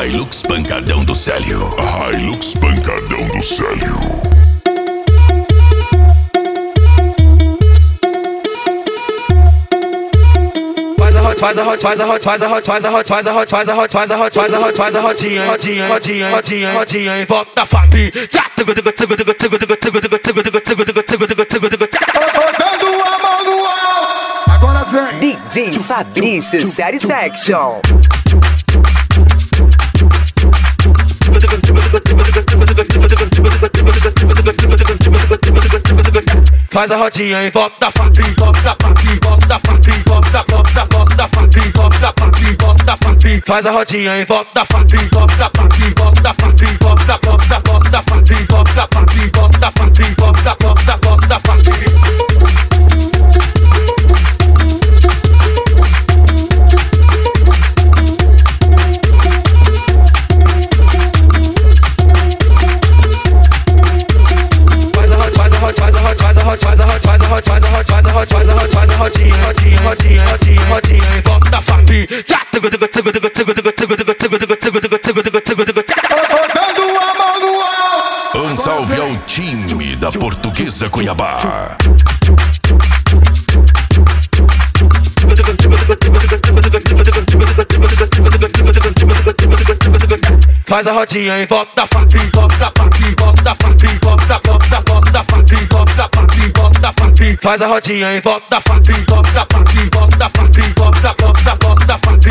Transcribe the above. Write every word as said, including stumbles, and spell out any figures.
Hilux pancadão do Célio. Hilux pancadão do Célio. Faz a hot, faz a hot, faz a hot, faz a hot, faz a hot, faz a hot, faz a hot, faz a hot, faz a rotinha, rotinha, rotinha, rotinha, rotinha, em volta da F A P. Botando a mão no alto. Agora vem D J Fabrício Satisfaction. Faz a rodinha em volta da F A P, volta da F A P, volta da F A P, volta da volta da volta da F A P, volta da F A P, volta da F A P. Faz a rodinha em volta da F A P, volta da F A P, volta da F A P, volta da volta da volta da F A P, volta da F A P, volta da F A P, volta da volta da volta da F A P. Faz a hot, faz a hot, faz a hot, faz a hot, faz a hot, faz a rodinha, rodinha, rodinha, rodinha, rodinha, em volta da F A P. botando a mão no alto. Um salve ao time da Portuguesa Cuiabá. Faz a rodinha em volta da F A P, volta da F A P, volta da F A P, volta da volta da volta da F A P, volta da F A P, volta da F A P. Faz a rodinha em volta da F A P, volta da F A P, volta da F A P, volta da volta da volta da F A P.